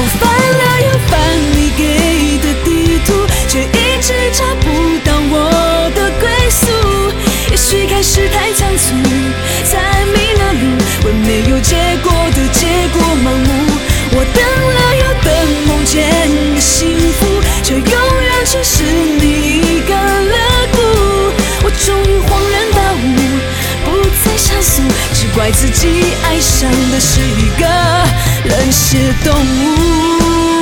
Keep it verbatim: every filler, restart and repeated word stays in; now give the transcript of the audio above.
我翻了又翻你给的地图，却一直找不到我的归宿。也许开始太仓促，才迷了路，为没有结果的结果盲目。我等了又等，梦见的幸福，却永远只是你一个乐故。我终于恍然大悟，不再上诉，只怪自己爱上的是一个冷血动物。